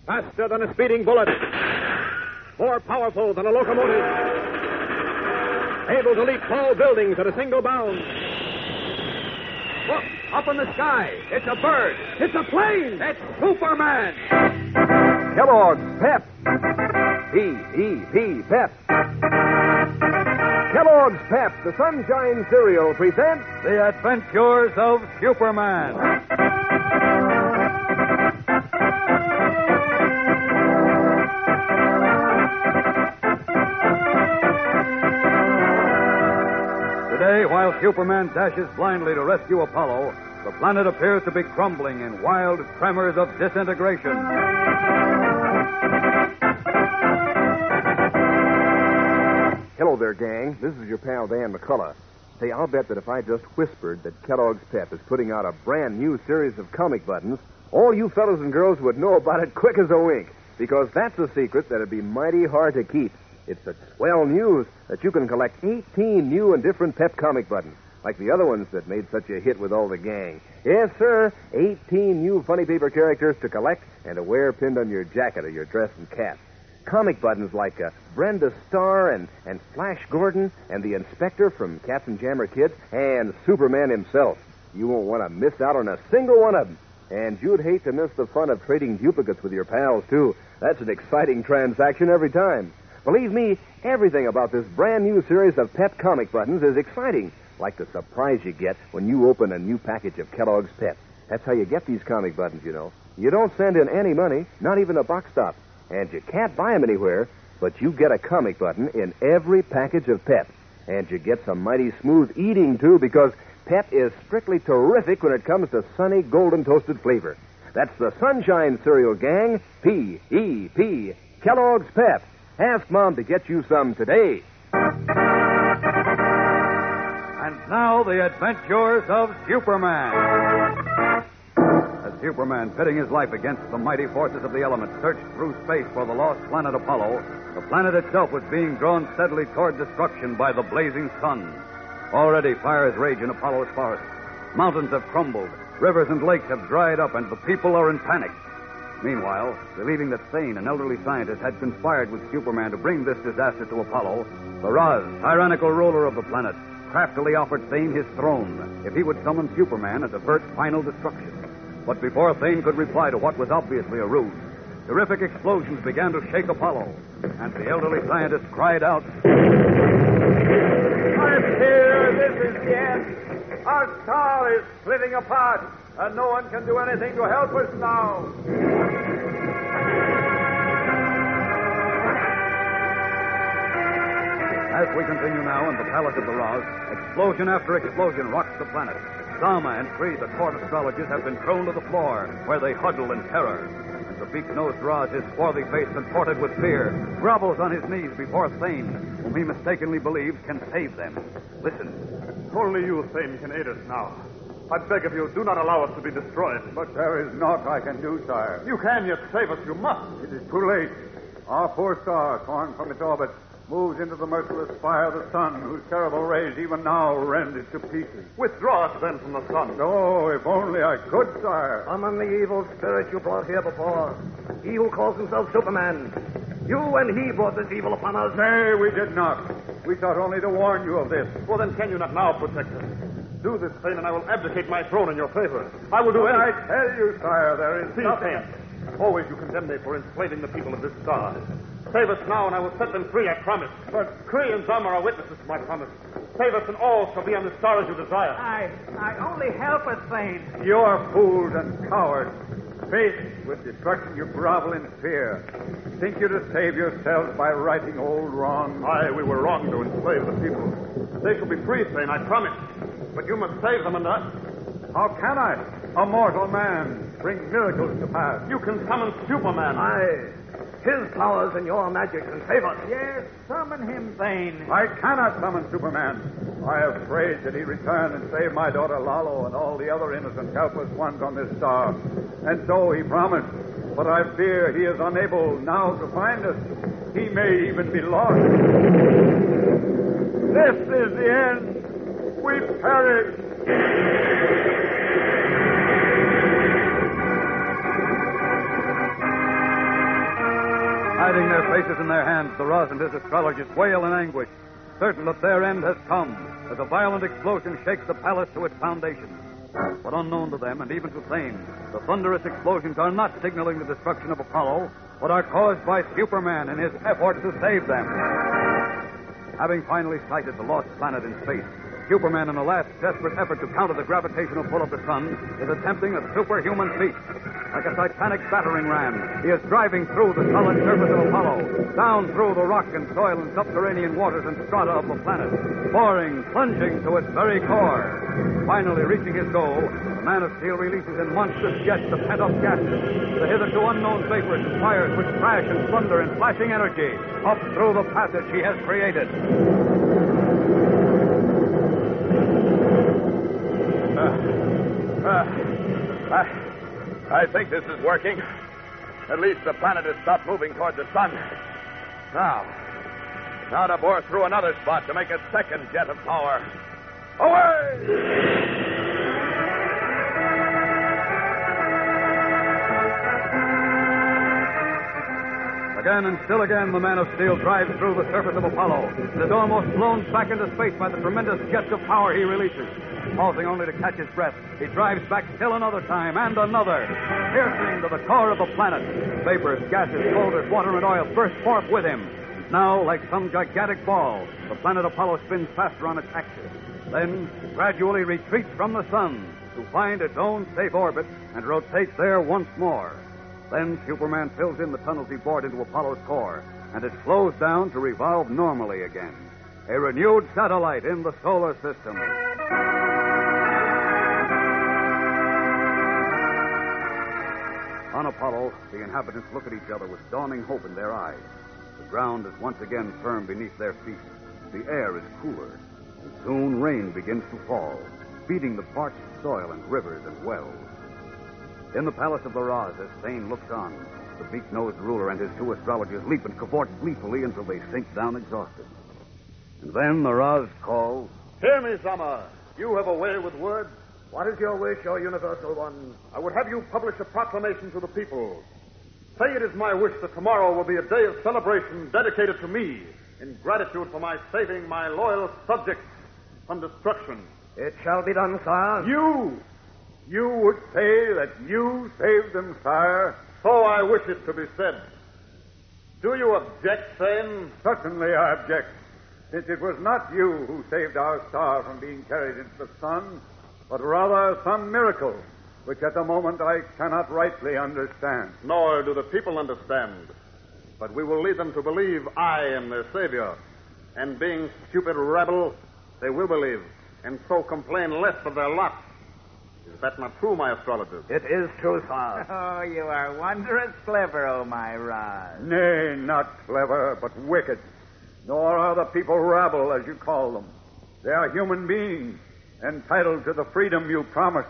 Faster than a speeding bullet. More powerful than a locomotive. Able to leap tall buildings at a single bound. Look, up in the sky. It's a bird. It's a plane. It's Superman. Kellogg's Pep. P-E-P, Pep. Kellogg's Pep, the Sunshine Cereal, presents The Adventures of Superman. Today, while Superman dashes blindly to rescue Apollo, the planet appears to be crumbling in wild tremors of disintegration. Hello there, gang. This is your pal, Dan McCullough. Say, I'll bet that if I just whispered that Kellogg's Pep is putting out a brand new series of comic buttons, all you fellas and girls would know about it quick as a wink, because that's a secret that'd be mighty hard to keep. It's such swell news that you can collect 18 new and different Pep comic buttons, like the other ones that made such a hit with all the gang. Yes, sir, 18 new funny paper characters to collect and to wear pinned on your jacket or your dress and cap. Comic buttons like Brenda Starr and Flash Gordon and the Inspector from Captain Jammer Kids and Superman himself. You won't want to miss out on a single one of them. And you'd hate to miss the fun of trading duplicates with your pals, too. That's an exciting transaction every time. Believe me, everything about this brand new series of Pep comic buttons is exciting, like the surprise you get when you open a new package of Kellogg's Pep. That's how you get these comic buttons, you know. You don't send in any money, not even a box stop. And you can't buy them anywhere, but you get a comic button in every package of Pep. And you get some mighty smooth eating, too, because Pep is strictly terrific when it comes to sunny, golden toasted flavor. That's the Sunshine Cereal, gang. P-E-P. Kellogg's Pep. Ask Mom to get you some today. And now, the adventures of Superman. As Superman, pitting his life against the mighty forces of the elements, searched through space for the lost planet Apollo, the planet itself was being drawn steadily toward destruction by the blazing sun. Already fires rage in Apollo's forest. Mountains have crumbled, rivers and lakes have dried up, and the people are in panic. Meanwhile, believing that Thane, an elderly scientist, had conspired with Superman to bring this disaster to Apollo, Baraz, tyrannical ruler of the planet, craftily offered Thane his throne if he would summon Superman and avert final destruction. But before Thane could reply to what was obviously a ruse, terrific explosions began to shake Apollo, and the elderly scientist cried out, I'm here. This is the end. Our star is splitting apart, and no one can do anything to help us now. As we continue now in the Palace of Baraz, explosion after explosion rocks the planet. Sama and Kree, the court astrologers, have been thrown to the floor, where they huddle in terror. And the beak-nosed Raz, his swarthy face contorted with fear, grovels on his knees before Thane, whom he mistakenly believes can save them. Listen. Only you, Thane, can aid us now. I beg of you, do not allow us to be destroyed. But there is naught I can do, sire. You can yet save us. You must. It is too late. Our poor star, torn from its orbit, moves into the merciless fire of the sun, whose terrible rays even now rend it to pieces. Withdraw us then from the sun. Oh, if only I could, sire. Summon the evil spirit you brought here before. He who calls himself Superman. You and he brought this evil upon us. Nay, we did not. We thought only to warn you of this. Well, then can you not now protect us? Do this, Thane, and I will abdicate my throne in your favor. I will do anything. I tell you, sire, there is nothing. Thane. Always you condemn me for enslaving the people of this star. Save us now, and I will set them free, I promise. But Kree and Zama are witnesses to my promise. Save us, and all shall be on the star as you desire. I only help us, Thane. You're fools and cowards. Faced with destruction, you grovel in fear. Think you to save yourselves by righting old wrongs? Aye, we were wrong to enslave the people. They shall be free, Thane, I promise. But you must save them, and How can I, a mortal man, bring miracles to pass? you can summon Superman. Aye. His powers and your magic can save us. Yes, summon him, Thane. I cannot summon Superman. I have prayed that he return and save my daughter Lalo and all the other innocent helpless ones on this star. And so he promised. But I fear he is unable now to find us. He may even be lost. This is the end. We perish. Hiding their faces in their hands, the Roz and his astrologers wail in anguish, certain that their end has come, as a violent explosion shakes the palace to its foundations. But unknown to them, and even to Thane, the thunderous explosions are not signaling the destruction of Apollo, but are caused by Superman in his effort to save them. Having finally sighted the lost planet in space, Superman, in a last desperate effort to counter the gravitational pull of the sun, is attempting a superhuman feat. Like a titanic battering ram, he is driving through the solid surface of Apollo, down through the rock and soil and subterranean waters and strata of the planet, boring, plunging to its very core. Finally reaching his goal, the Man of Steel releases in monstrous jets the pent-up gases, the hitherto unknown vapors and fires which crash and thunder in flashing energy up through the passage he has created. I think this is working. At least the planet has stopped moving toward the sun. Now to bore through another spot to make a second jet of power. Away! Again and still again, the Man of Steel drives through the surface of Apollo and is almost blown back into space by the tremendous jets of power he releases. Pausing only to catch his breath, he drives back still another time and another, piercing to the core of the planet. Vapors, gases, boulders, water, and oil burst forth with him. Now, like some gigantic ball, the planet Apollo spins faster on its axis, then gradually retreats from the sun to find its own safe orbit and rotate there once more. Then Superman fills in the tunnels he bored into Apollo's core, and it slows down to revolve normally again. A renewed satellite in the solar system. On Apollo, the inhabitants look at each other with dawning hope in their eyes. The ground is once again firm beneath their feet. The air is cooler, and soon rain begins to fall, feeding the parched soil and rivers and wells. In the palace of the Roz, as Thane looks on, the beak-nosed ruler and his two astrologers leap and cavort gleefully until they sink down exhausted. And then the Roz calls, Hear me, Zama. You have a way with words. What is your wish, O Universal One? I would have you publish a proclamation to the people. Say it is my wish that tomorrow will be a day of celebration dedicated to me in gratitude for my saving my loyal subjects from destruction. It shall be done, sire. You would say that you saved them, sire? So I wish it to be said. Do you object, Thane? Certainly I object, since it was not you who saved our star from being carried into the sun, but rather some miracle, which at the moment I cannot rightly understand. Nor do the people understand. But we will lead them to believe I am their savior. And being stupid rebel, they will believe, and so complain less of their lot. Is that not true, my astrologers? It is true, sire. Oh, you are wondrous clever, oh my Roz. Nay, not clever, but wicked. Nor are the people rabble, as you call them. They are human beings, entitled to the freedom you promised.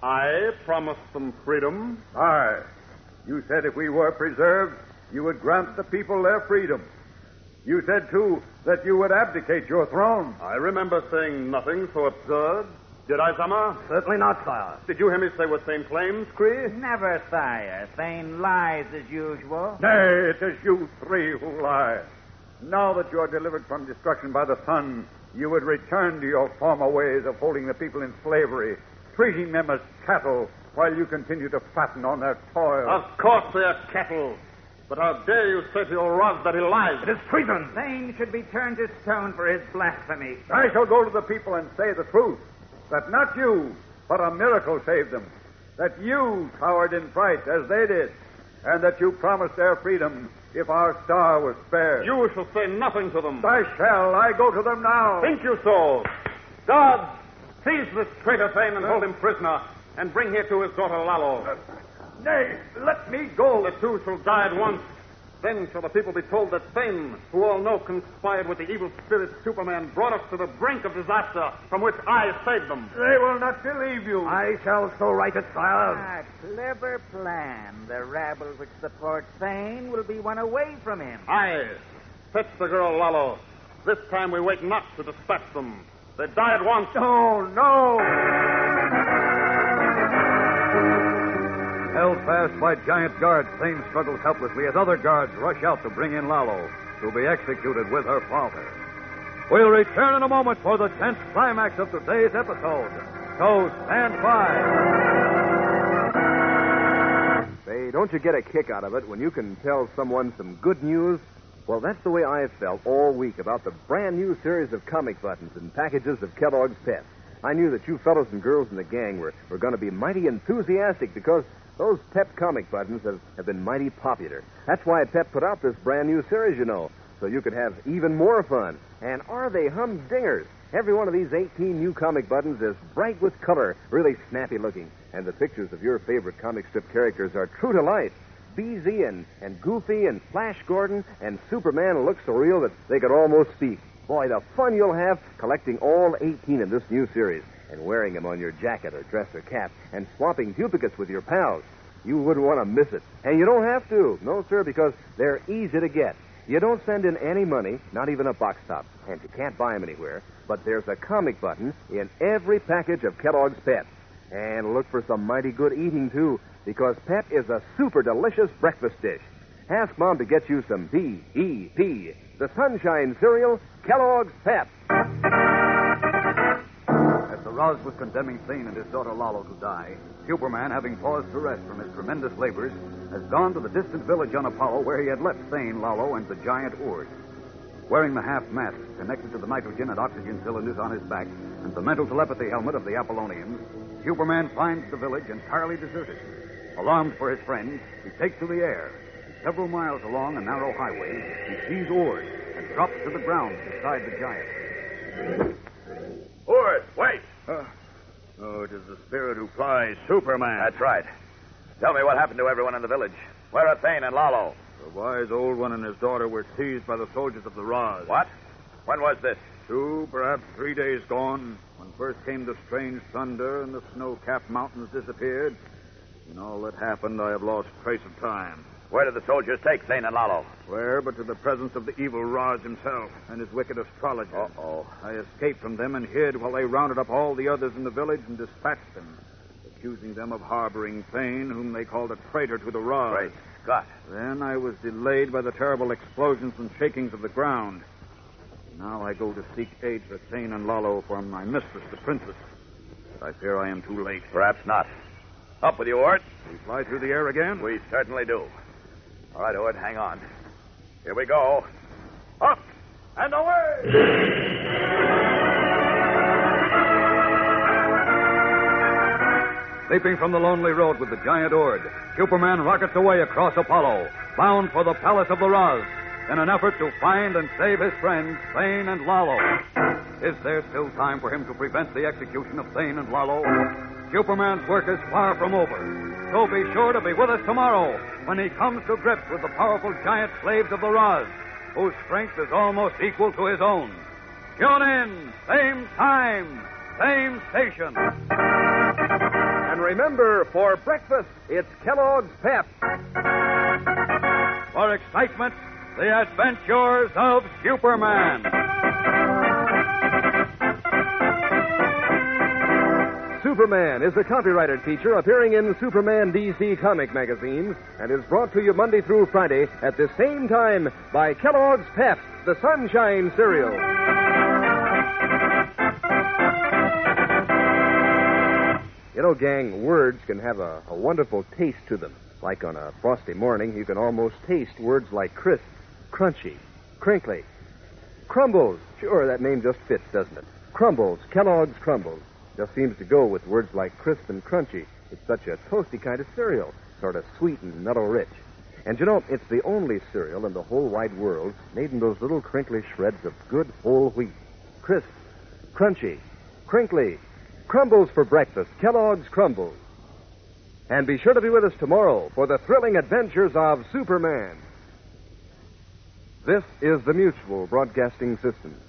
I promised them freedom. Aye. You said if we were preserved, you would grant the people their freedom. You said, too, that you would abdicate your throne. I remember saying nothing so absurd. Did I, Zama? Certainly not, sire. Did you hear me say what Thane claims, Cree? Never, sire. Thane lies as usual. Nay, it is you three who lie. Now that you are delivered from destruction by the sun, you would return to your former ways of holding the people in slavery, treating them as cattle, while you continue to fatten on their toil. Of course they are cattle. But how dare you say to your Roz that he lies? It is treason. Thane should be turned to stone for his blasphemy. I shall go to the people and say the truth, that not you, but a miracle saved them, that you cowered in fright as they did, and that you promised their freedom if our star was spared. You shall say nothing to them. I shall. I go to them now. Think you so? Guards, seize this traitor Thane and hold him prisoner, and bring here to his daughter Lalo. Nay, let me go. The two shall die at once. Then shall the people be told that Thane, who all know conspired with the evil spirit Superman, brought us to the brink of disaster from which I saved them. They will not believe you. I shall so write it, sire. A clever plan. The rabble which supports Thane will be won away from him. Aye. Fetch the girl Lalo. This time we wait not to dispatch them. They die at once. No. Held held fast by giant guards, Thane struggles helplessly as other guards rush out to bring in Lalo, to be executed with her father. We'll return in a moment for the tense climax of today's episode. So stand by. Say, don't you get a kick out of it when you can tell someone some good news? Well, that's the way I've felt all week about the brand new series of comic buttons and packages of Kellogg's Pep. I knew that you fellows and girls in the gang were going to be mighty enthusiastic because those Pep comic buttons have been mighty popular. That's why Pep put out this brand new series, you know, so you could have even more fun. And are they humdingers? Every one of these 18 new comic buttons is bright with color, really snappy looking. And the pictures of your favorite comic strip characters are true to life. BZ and Goofy and Flash Gordon and Superman look so real that they could almost speak. Boy, the fun you'll have collecting all 18 in this new series and wearing them on your jacket or dress or cap and swapping duplicates with your pals. You wouldn't want to miss it. And you don't have to. No, sir, because they're easy to get. You don't send in any money, not even a box top, and you can't buy them anywhere. But there's a comic button in every package of Kellogg's Pep. And look for some mighty good eating, too, because Pep is a super delicious breakfast dish. Ask Mom to get you some P-E-P, the Sunshine Cereal, Kellogg's Pep. As the Roz was condemning Thane and his daughter Lalo to die, Superman, having paused to rest from his tremendous labors, has gone to the distant village on Apollo where he had left Thane, Lalo, and the giant Ord. Wearing the half-mask connected to the nitrogen and oxygen cylinders on his back and the mental telepathy helmet of the Apollonians, Superman finds the village entirely deserted. Alarmed for his friends, he takes to the air. Several miles along a narrow highway, he sees Ord and drops to the ground beside the giant. Ord, wait! It is the spirit who flies, Superman. That's right. Tell me what happened to everyone in the village. Where are Thane and Lalo? The wise old one and his daughter were seized by the soldiers of the Roz. What? When was this? 2, perhaps 3 days gone, when first came the strange thunder and the snow-capped mountains disappeared. In all that happened, I have lost trace of time. Where did the soldiers take Thane and Lalo? Where but to the presence of the evil Roz himself and his wicked astrologer. Uh-oh. I escaped from them and hid while they rounded up all the others in the village and dispatched them, accusing them of harboring Thane, whom they called a traitor to the Roz. Great Scott. Then I was delayed by the terrible explosions and shakings of the ground. Now I go to seek aid for Thane and Lalo from my mistress, the princess. But I fear I am too late. Perhaps not. Up with you, Ord. We fly through the air again? We certainly do. All right, Ord, hang on. Here we go. Up and away! Leaping from the lonely road with the giant Ord, Superman rockets away across Apollo, bound for the palace of the Roz, in an effort to find and save his friends, Thane and Lalo. Is there still time for him to prevent the execution of Thane and Lalo? Superman's work is far from over. So be sure to be with us tomorrow when he comes to grips with the powerful giant slaves of the Roz, whose strength is almost equal to his own. Tune in, same time, same station. And remember, for breakfast, it's Kellogg's Pep. For excitement, the adventures of Superman. Superman is a copyrighted feature appearing in Superman DC comic magazines and is brought to you Monday through Friday at the same time by Kellogg's Pep, the Sunshine Cereal. You know, gang, words can have a wonderful taste to them. Like on a frosty morning, you can almost taste words like crisp, crunchy, crinkly. Crumbles. Sure, that name just fits, doesn't it? Crumbles, Kellogg's Crumbles. Just seems to go with words like crisp and crunchy. It's such a toasty kind of cereal, sort of sweet and nutto-rich. And you know, it's the only cereal in the whole wide world made in those little crinkly shreds of good whole wheat. Crisp, crunchy, crinkly. Crumbles for breakfast, Kellogg's Crumbles. And be sure to be with us tomorrow for the thrilling adventures of Superman. This is the Mutual Broadcasting System.